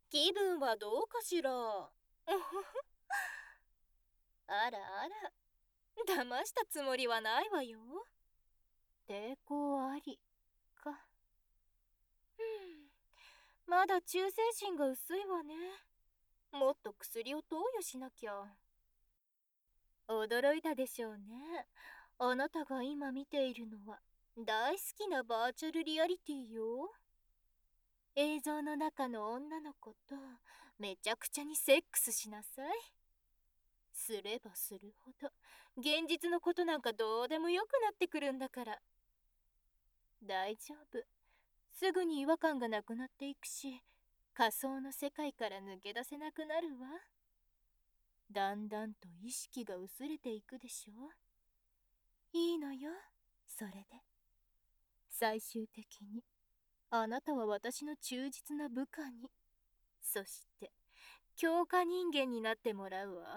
気分はどうかしら。あらあら、騙したつもりはないわよ。抵抗ありか。まだ忠誠心が薄いわね。もっと薬を投与しなきゃ。驚いたでしょうね。あなたが今見ているのは大好きなバーチャルリアリティよ。映像の中の女の子とめちゃくちゃにセックスしなさい。すればするほど現実のことなんかどうでもよくなってくるんだから。大丈夫。すぐに違和感がなくなっていくし、仮想の世界から抜け出せなくなるわ。だんだんと意識が薄れていくでしょ。いいのよ、それで。最終的にあなたは私の忠実な部下に、そして強化人間になってもらうわ。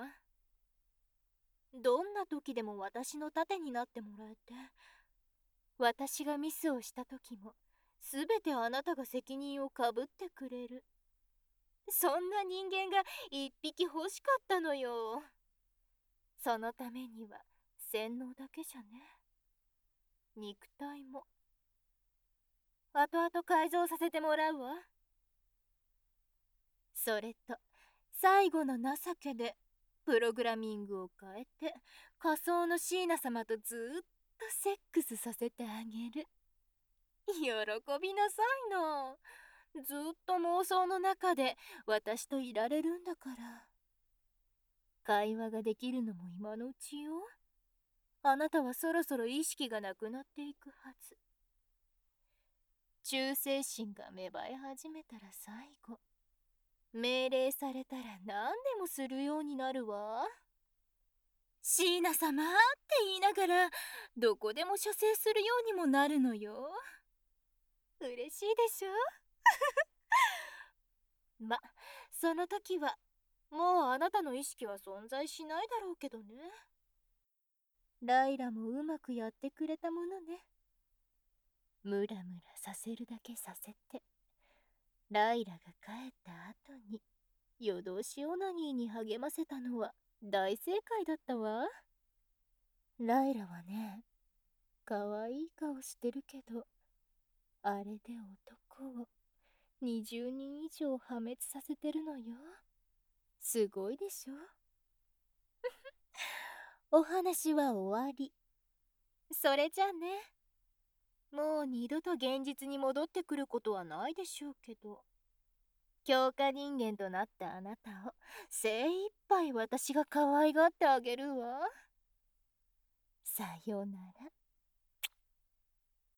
どんな時でも私の盾になってもらえて、私がミスをした時も全てあなたが責任をかぶってくれる。そんな人間が一匹欲しかったのよ。そのためには洗脳だけじゃね。肉体も後々改造させてもらうわ。それと最後の情けでプログラミングを変えて仮想の椎名様とずっとセックスさせてあげる。喜びなさいの。ずっと妄想の中で私といられるんだから。会話ができるのも今のうちよ。あなたはそろそろ意識がなくなっていくはず。忠誠心が芽生え始めたら最後、命令されたら何でもするようになるわ。椎名様って言いながらどこでも射精するようにもなるのよ。嬉しいでしょ。ま、その時はもうあなたの意識は存在しないだろうけどね。ライラもうまくやってくれたものね。ムラムラさせるだけさせて、ライラが帰った後に夜通しオナニーに励ませたのは大正解だったわ。ライラはね、かわいい顔してるけど、あれで男を20人以上破滅させてるのよ。すごいでしょ。お話は終わり。それじゃね。もう二度と現実に戻ってくることはないでしょうけど。強化人間となったあなたを精一杯私が可愛がってあげるわ。さようなら。